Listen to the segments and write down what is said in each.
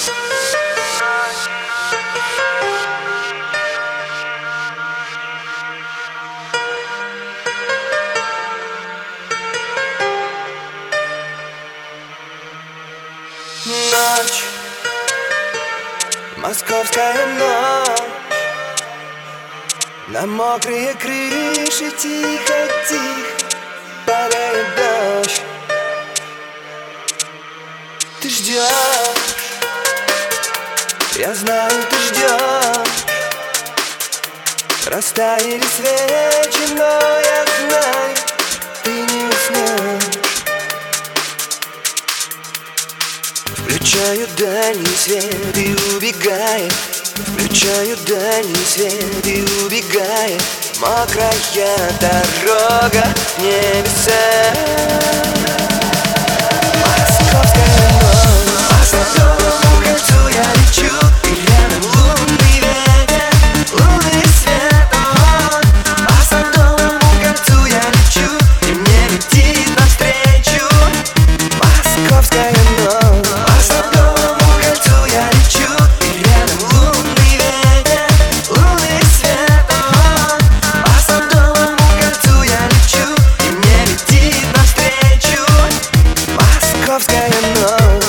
Ночь, московская ночь, на мокрые крыши тихо-тихо падает дождь. Ты ждешь, я знаю, ты ждешь. Растаяли свечи, но я знаю, ты не уснешь. Включаю дальний свет и убегает. Включаю дальний свет и убегает. Мокрая дорога в небеса. Московская ночь, по Садовому кольцу я лечу, и рядом лунный ветер, лунный свет. По Садовому кольцу я лечу, и мне летит навстречу московская ночь. По Садовому кольцу я лечу, и рядом лунный ветер, лунный свет. По Садовому кольцу я лечу, и мне летит навстречу московская ночь.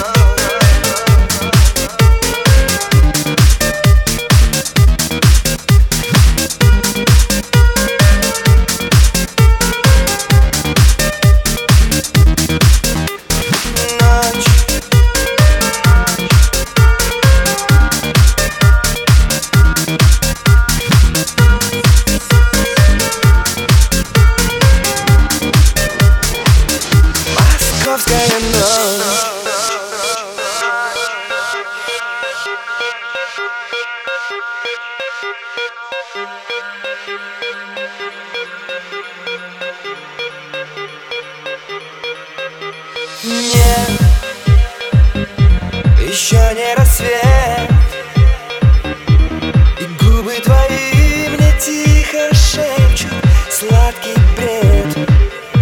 Московская ночь. Нет, еще не рассвет, и губы твои мне тихо шепчут сладкий бред.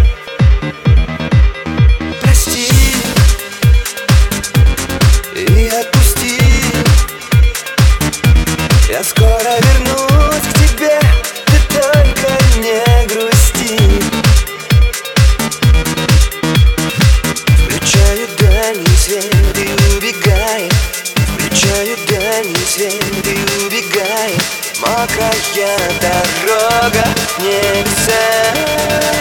Прости и отпусти, я скоро вернусь к тебе, ты только не грусти. Включаю дальний свет и убегает. Включаю дальний свет и убегает. Мокрая дорога в небеса.